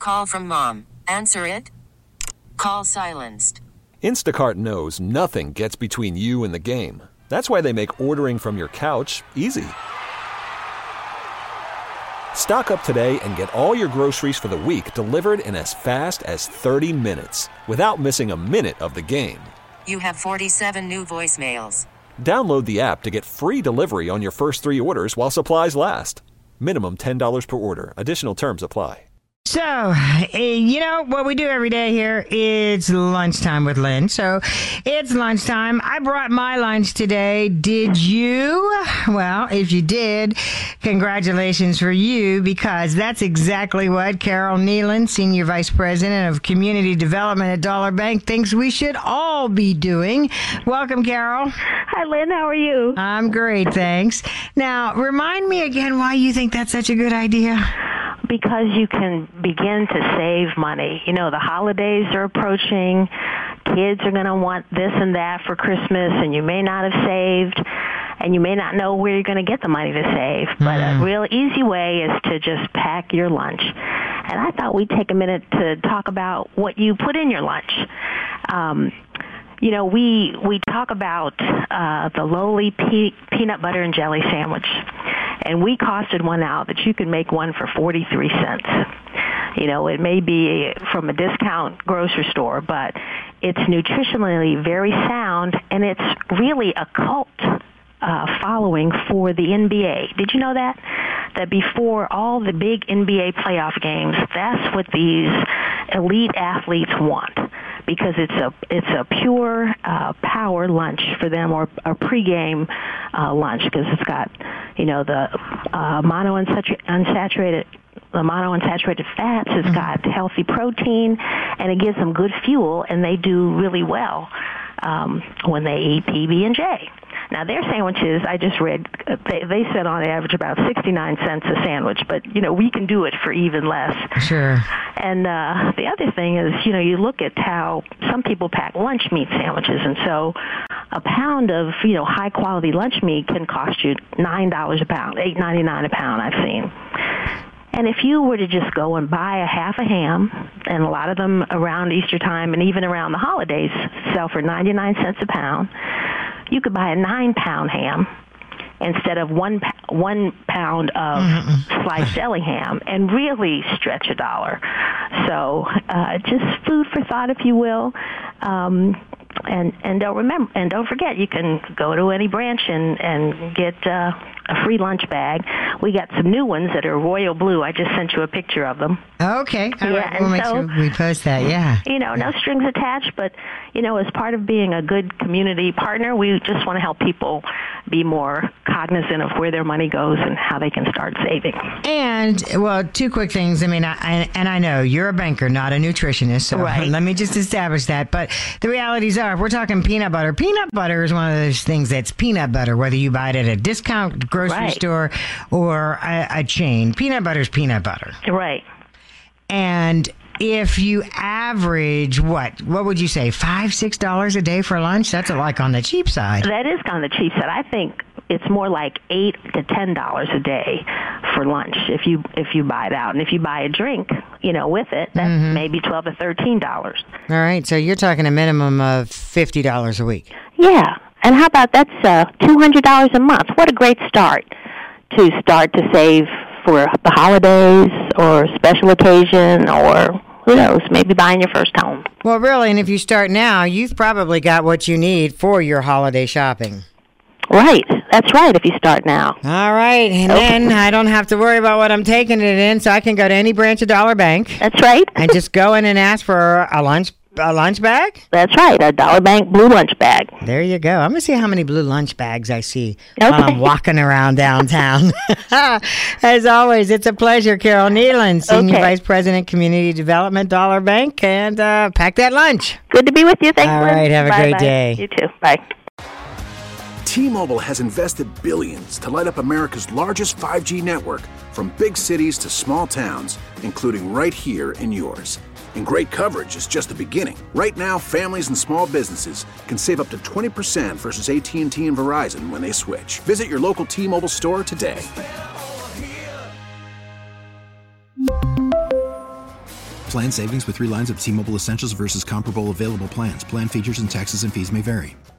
call from mom. Answer it. Call silenced. Instacart knows nothing gets between you and the game. That's why they make ordering from your couch easy. Stock up today and get all your groceries for the week delivered in as fast as 30 minutes without missing a minute of the game. You have 47 new voicemails. Download the app to get free delivery on your first 3 orders while supplies last. Minimum $10 per order. Additional terms apply. So, you know what we do every day here? It's lunchtime with Lynn. So, it's lunchtime. I brought my lunch today. Did you? Well, if you did, congratulations for you, because that's exactly what Carol Nealon, Senior Vice President of Community Development at Dollar Bank, thinks we should all be doing. Welcome, Carol. Hi, Lynn. How are you? I'm great, thanks. Now, remind me again why you think that's such a good idea. Because you can begin to save money. You know, the holidays are approaching. Kids are going to want this and that for Christmas, and you may not have saved, and you may not know where you're going to get the money to save. But a real easy way is to just pack your lunch. And I thought we'd take a minute to talk about what you put in your lunch. You know, we talk about the lowly peanut butter and jelly sandwich. And we costed one out that you could make one for 43 cents. You know, it may be from a discount grocery store, but it's nutritionally very sound, and it's really a cult following for the NBA. Did you know that? That before all the big NBA playoff games, that's what these elite athletes want, because it's a pure power lunch for them, or a pregame lunch, because it's got, you know, the monounsaturated fats. It's got healthy protein, and it gives them good fuel, and they do really well when they eat PB&J. Now, their sandwiches, I just read, they said on average about 69 cents a sandwich, but, you know, we can do it for even less. Sure. And the other thing is, you know, you look at how some people pack lunch meat sandwiches, and so a pound of, you know, high-quality lunch meat can cost you $9 a pound, $8.99 a pound, I've seen. And if you were to just go and buy a half a ham, and a lot of them around Easter time and even around the holidays sell for 99 cents a pound, you could buy a 9-pound ham instead of one pound of sliced deli ham, and really stretch $1. So just food for thought, if you will. And don't forget, you can go to any branch and get a free lunch bag. We got some new ones that are royal blue. I just sent you a picture of them. Okay. All right. We'll make sure we post that, yeah. You know, no strings attached, but, you know, as part of being a good community partner, we just want to help people be more cognizant of where their money goes and how they can start saving. And, well, 2 quick things. I mean, I know you're a banker, not a nutritionist, so let me just establish that. But the realities are, if we're talking peanut butter is one of those things that's peanut butter, whether you buy it at a discount grocery store or a chain. Peanut butter is peanut butter. Right. And if you average, what would you say, $5, $6 a day for lunch? That's like on the cheap side. That is on the cheap side. I think it's more like $8 to $10 a day for lunch if you buy it out. And if you buy a drink, you know, with it, that's maybe $12 to $13. All right, so you're talking a minimum of $50 a week. Yeah, and how about that's $200 a month? What a great start to save for the holidays or special occasion, or who knows, maybe buying your first home. Well, really, and if you start now, you've probably got what you need for your holiday shopping. Right. That's right, if you start now. All right. And then I don't have to worry about what I'm taking it in, so I can go to any branch of Dollar Bank. That's right. And just go in and ask for a lunch bag? That's right, a Dollar Bank blue lunch bag. There you go. I'm going to see how many blue lunch bags I see while I'm walking around downtown. As always, it's a pleasure, Carol Nealon, Senior Vice President, Community Development, Dollar Bank, and pack that lunch. Good to be with you. Thanks, All right, have a great day. You too. Bye. T-Mobile has invested billions to light up America's largest 5G network, from big cities to small towns, including right here in yours. And great coverage is just the beginning. Right now, families and small businesses can save up to 20% versus AT&T and Verizon when they switch. Visit your local T-Mobile store today. Plan savings with 3 lines of T-Mobile Essentials versus comparable available plans. Plan features and taxes and fees may vary.